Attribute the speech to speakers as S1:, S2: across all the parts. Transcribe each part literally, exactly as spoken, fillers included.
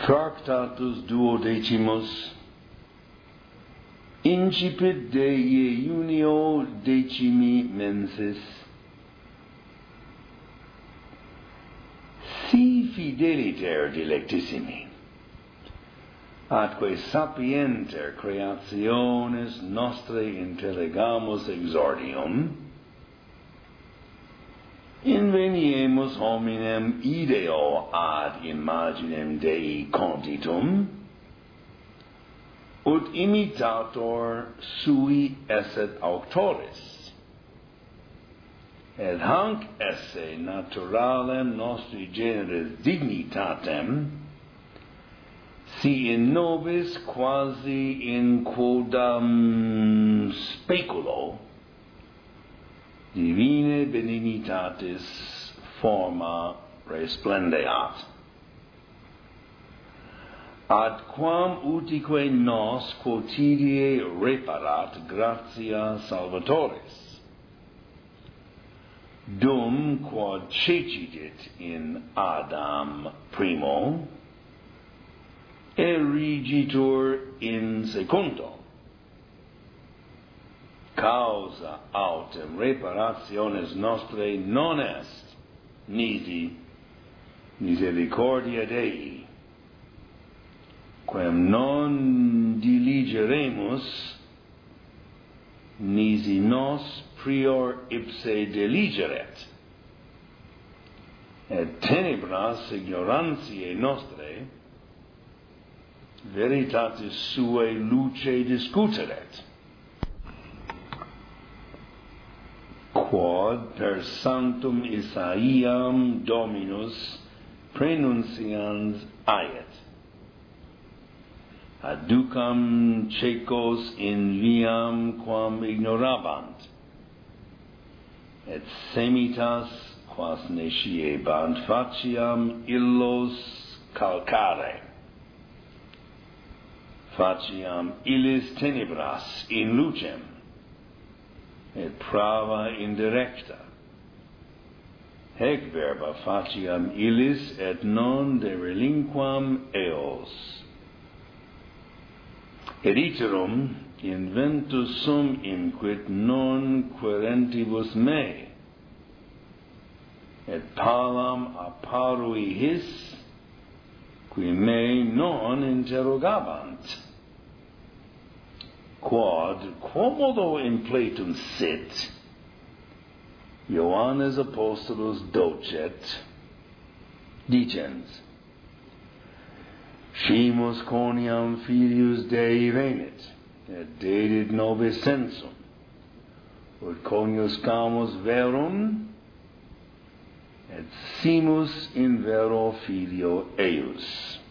S1: Tractatus duodecimus incipit Dei junio decimi mensis. Si fideliter dilectissimi, atque sapienter creationes nostrae intellegamus exordium, inveniemus hominem ideo ad imaginem Dei conditum, ut imitator sui esset auctoris, et hanc esse naturalem nostri generis dignitatem, si in nobis quasi in quodam speculo divine benignitatis forma resplendeat. Ad quam utique nos quotidie reparat gratia salvatoris, dum quod cecidit in Adam primo, erigitur in secundo, causa autem reparationis nostrae non est nisi misericordia Dei, quem non diligeremus nisi nos prior ipse deligeret, et tenebras ignorantiae nostrae veritatis suae luce discuteret, quod per sanctum Isaiam Dominus prenuncians aiet, adducam cecos in viam quam ignorabant, et semitas quas nesciebant faciam illos calcare, faciam illis tenebras in lucem, et prava indirecta, hec verba faciam illis et non de relinquam eos. Et iterum inventus sum inquit non querentibus me, et palam apparui his, qui me non interrogabant. Quod quomodo in Platum sit, Ioannes Apostolus docet, dicens, Scimus coniam filius Dei venit, et dedit nobis sensum, ut coniuscamus verum, et simus in vero filio eius.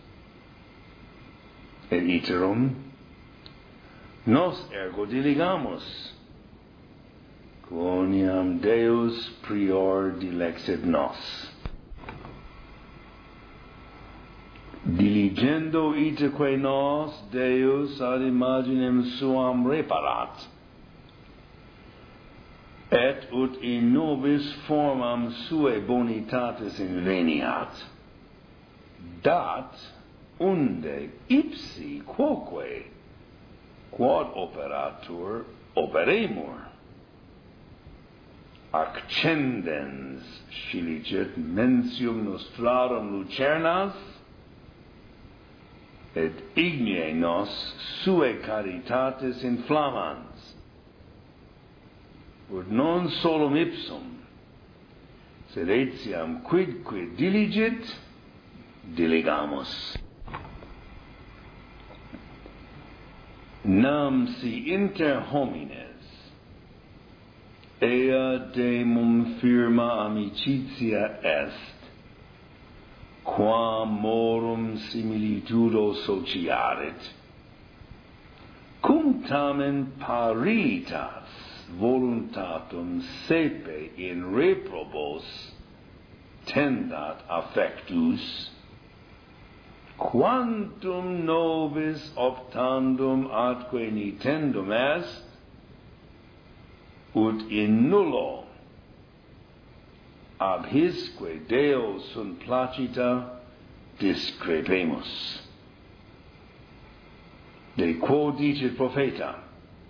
S1: Et iterum, nos ergo diligamus, quoniam Deus prior dilexit nos. Diligendo itaque nos Deus ad imaginem suam reparat, et ut in nobis formam suae bonitatis inveniat, dat unde ipsi quoque quod operatur operemur. Accendens scilicet mentium nostrarum lucernas, et ignae nos suae caritatis inflammans, ut non solum ipsum, sed etiam quidquid diligit, diligamus. Nam si inter homines ea demum firma amicitia est, quam morum similitudo sociarit, cum tamen paritas voluntatum sepe in reprobos tendat affectus, quantum nobis optandum atque nitendum est, ut in nullo ab hisque Deo sunt placita discrepemus. De quo dicit profeta,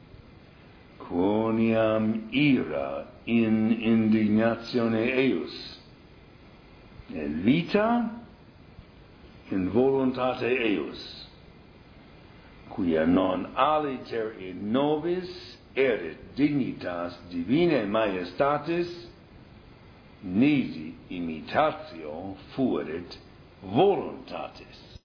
S1: quoniam ira in indignatione eius, et vita in voluntate eius, quia non aliter in nobis erit dignitas divinae majestatis, nisi imitatio fuerit voluntatis.